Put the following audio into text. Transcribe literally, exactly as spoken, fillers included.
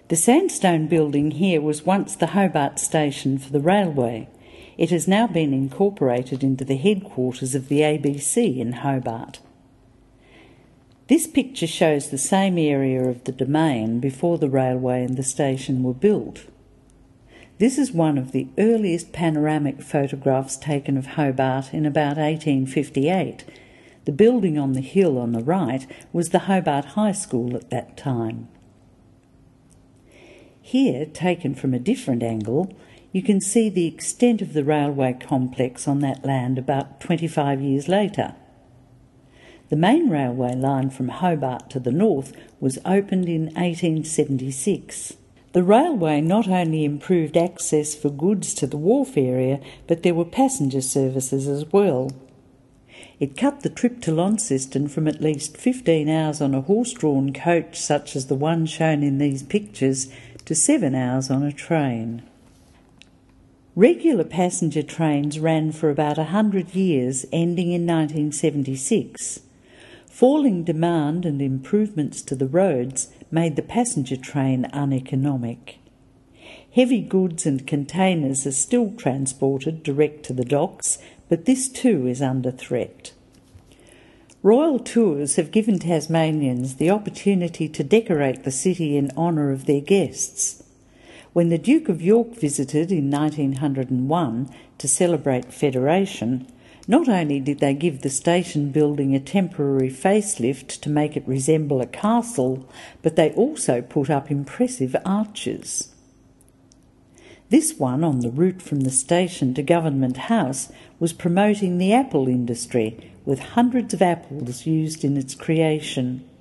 The sandstone building here was once the Hobart station for the railway. It has now been incorporated into the headquarters of the A B C in Hobart. This picture shows the same area of the domain before the railway and the station were built. This is one of the earliest panoramic photographs taken of Hobart in about eighteen fifty-eight. The building on the hill on the right was the Hobart High School at that time. Here, taken from a different angle, you can see the extent of the railway complex on that land about twenty-five years later. The main railway line from Hobart to the north was opened in eighteen seventy-six. The railway not only improved access for goods to the wharf area, but there were passenger services as well. It cut the trip to Launceston from at least fifteen hours on a horse-drawn coach such as the one shown in these pictures to seven hours on a train. Regular passenger trains ran for about a hundred years, ending in nineteen seventy-six. Falling demand and improvements to the roads made the passenger train uneconomic. Heavy goods and containers are still transported direct to the docks, but this too is under threat. Royal tours have given Tasmanians the opportunity to decorate the city in honour of their guests. When the Duke of York visited in nineteen oh one to celebrate Federation, not only did they give the station building a temporary facelift to make it resemble a castle, but they also put up impressive arches. This one, on the route from the station to Government House, was promoting the apple industry, with hundreds of apples used in its creation.